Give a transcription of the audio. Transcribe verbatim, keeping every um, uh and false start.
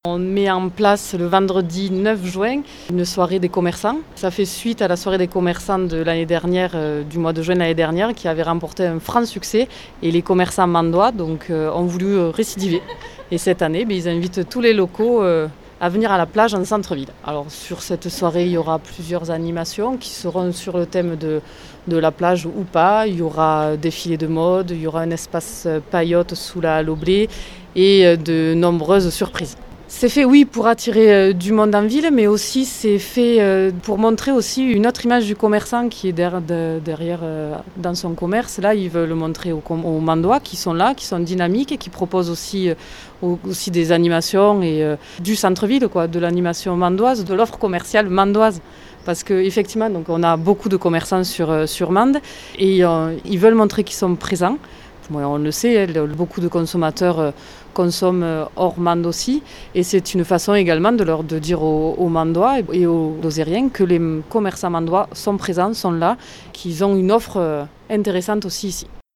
On met en place le vendredi neuf juin une soirée des commerçants. Ça fait suite à la soirée des commerçants de l'année dernière, euh, du mois de juin de l'année dernière, qui avait remporté un franc succès. Et les commerçants mandois donc, euh, ont voulu euh, récidiver. Et cette année, ben, ils invitent tous les locaux euh, à venir à la plage en centre-ville. Alors sur cette soirée, il y aura plusieurs animations qui seront sur le thème de, de la plage ou pas. Il y aura défilé de mode, il y aura un espace paillote sous la halle au blé et de nombreuses surprises. C'est fait, oui, pour attirer euh, du monde en ville, mais aussi c'est fait euh, pour montrer aussi une autre image du commerçant qui est derrière, de, derrière euh, dans son commerce. Là, ils veulent le montrer aux, aux Mandois qui sont là, qui sont dynamiques et qui proposent aussi, euh, aussi des animations et euh, du centre-ville, quoi, de l'animation mandoise, de l'offre commerciale mandoise. Parce qu'effectivement, donc, on a beaucoup de commerçants sur, sur Mende et euh, ils veulent montrer qu'ils sont présents. Bon, on le sait, beaucoup de consommateurs consomment hors Mende aussi. Et c'est une façon également de leur de dire aux, aux Mandois et aux Lozériens que les commerçants mandois sont présents, sont là, qu'ils ont une offre intéressante aussi ici.